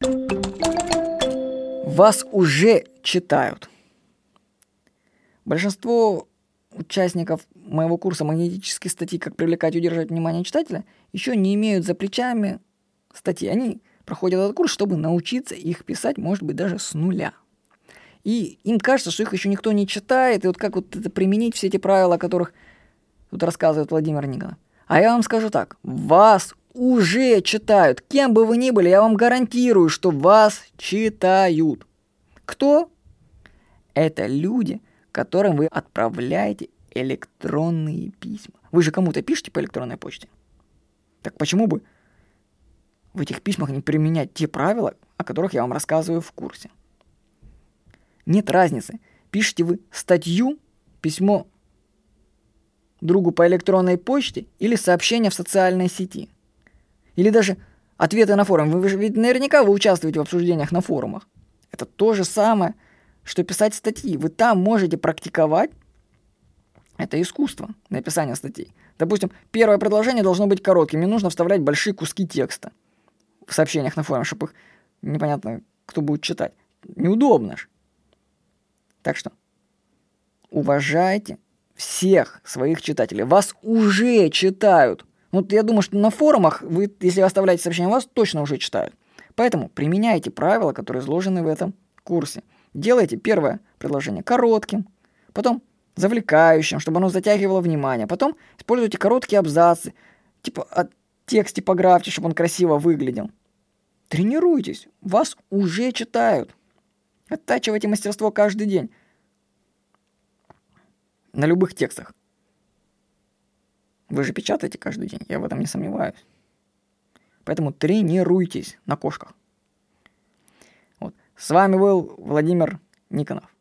Вас уже читают. Большинство участников моего курса «Магнетические статьи. Как привлекать и удержать внимание читателя» еще не имеют за плечами статьи. Они проходят этот курс, чтобы научиться их писать, может быть, даже с нуля. И им кажется, что их еще никто не читает, и вот как вот это применить все эти правила, о которых тут рассказывает Владимир Никонов. А я вам скажу так, вас уже читают. Кем бы вы ни были, я вам гарантирую, что вас читают. Кто? Это люди, которым вы отправляете электронные письма. Вы же кому-то пишете по электронной почте. Так почему бы в этих письмах не применять те правила, о которых я вам рассказываю в курсе? Нет разницы, пишете вы статью, письмо другу по электронной почте или сообщение в социальной сети. Или даже ответы на форуме. Вы ведь наверняка вы участвуете в обсуждениях на форумах. Это то же самое, что писать статьи. Вы там можете практиковать это искусство написания статей. Допустим, первое предложение должно быть коротким. Не нужно вставлять большие куски текста в сообщениях на форуме, чтобы их непонятно кто будет читать. Неудобно же. Так что уважайте всех своих читателей. Вас уже читают. Вот я думаю, что на форумах, вы, если оставляете сообщение, вас точно уже читают. Поэтому применяйте правила, которые изложены в этом курсе. Делайте первое предложение коротким, потом завлекающим, чтобы оно затягивало внимание. Потом используйте короткие абзацы, типа текст типографьте, чтобы он красиво выглядел. Тренируйтесь, вас уже читают. Оттачивайте мастерство каждый день. На любых текстах. Вы же печатаете каждый день, я в этом не сомневаюсь. Поэтому тренируйтесь на кошках. Вот. С вами был Владимир Никонов.